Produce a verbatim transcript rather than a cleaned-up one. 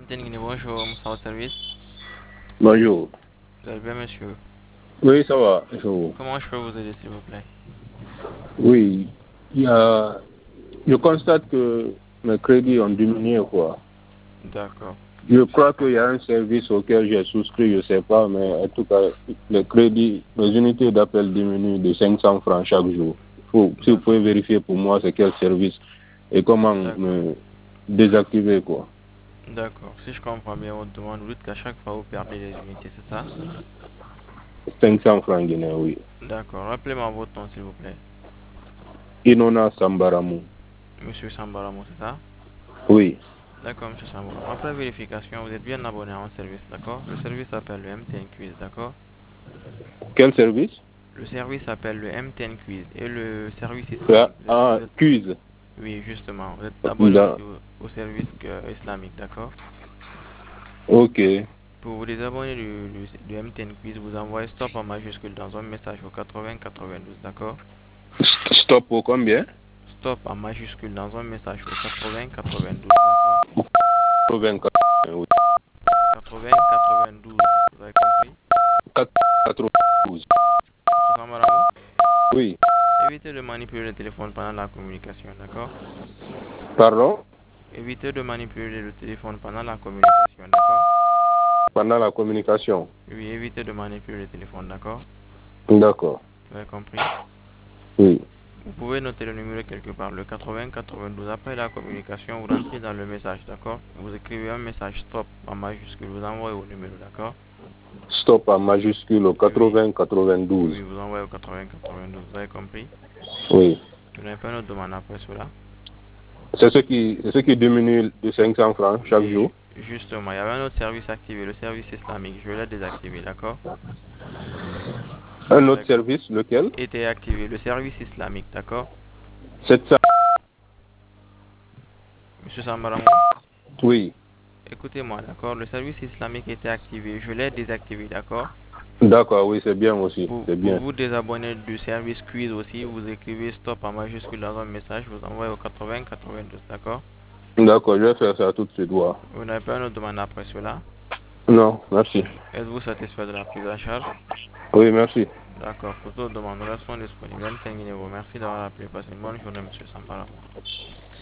Tenguini, bonjour, Moussa au service. Bonjour. Vous allez bien, monsieur? Oui, ça va. Je vous- Comment je peux vous aider, s'il vous plaît? Oui, il y a... je constate que mes crédits ont diminué, quoi. D'accord. Je crois qu'il y a un service auquel j'ai souscrit, je ne sais pas, mais en tout cas, les crédits, les unités d'appel diminuent de cinq cents francs chaque jour. Faut, si vous pouvez D'accord. vérifier pour moi c'est quel service et comment D'accord. me désactiver, quoi. D'accord. Si je comprends bien votre demande, vous dites qu'à chaque fois vous perdez les unités, c'est ça? cinq cents francs guinéens, oui. D'accord. Rappelez-moi votre nom, s'il vous plaît. Inona Sambaramu. Monsieur Sambaramo, c'est ça? Oui. D'accord, monsieur Sambaramo. Après vérification, vous êtes bien abonné à un service, d'accord? Le service s'appelle le M T N Quiz, d'accord? Quel service? Le service s'appelle le M T N Quiz et le service Ah, islamique. Vous êtes, ah, vous êtes- Cuse. oui, justement. Vous êtes abonné aussi au, au service que- islamique, d'accord? Ok. Pour vous désabonner du, du, du M T N Quiz, vous envoyez stop en majuscule dans un message au quatre-vingts quatre-vingt-douze, d'accord? Stop au combien? Stop en majuscule dans un message au quatre-vingts quatre-vingt-douze, d'accord? quatre-vingt-quatre, oui. quatre-vingts quatre-vingt-douze, vous avez compris? quatre-vingt-douze. Monsieur Samaramou, Oui. évitez de manipuler le téléphone pendant la communication, d'accord? Pardon? Évitez de manipuler le téléphone pendant la communication, d'accord? Pendant la communication. Oui, évitez de manipuler le téléphone, d'accord? D'accord. Vous avez compris? Oui. Vous pouvez noter le numéro quelque part, le quatre-vingts quatre-vingt-douze. Après la communication, vous rentrez dans le message, d'accord? Vous écrivez un message stop en majuscule, vous envoyez au numéro, d'accord? Stop en majuscule au Oui, quatre-vingts quatre-vingt-douze. oui, vous envoyez au quatre-vingts quatre-vingt-douze. Vous avez compris? Oui. Vous n'avez pas une autre demande après cela? C'est ce qui, c'est ce qui diminue de cinq cents francs chaque Oui, jour. ju- justement, il y avait un autre service activé, le service islamique. Je l'ai désactivé, d'accord? Un Vous autre avez compris? service, lequel? Était activé, le service islamique, d'accord? sept cents. Monsieur Sambaramou, Oui. écoutez-moi, d'accord? Le service islamique était activé, je l'ai désactivé, d'accord? D'accord, oui, c'est bien aussi. Pour, C'est pour bien. vous désabonner du service quiz aussi, vous écrivez stop en majuscule dans un message, vous envoyez au quatre-vingts quatre-vingt-douze, d'accord? D'accord, je vais faire ça tout de suite. Voir. Vous n'avez pas une autre demande après cela? Non, merci. Êtes-vous satisfait de la prise en charge? Oui, merci. D'accord, pour toute demande, nous restons disponibles. M. Tenguine vous remercie d'avoir appelé. Passez une bonne journée, monsieur Sambaramou.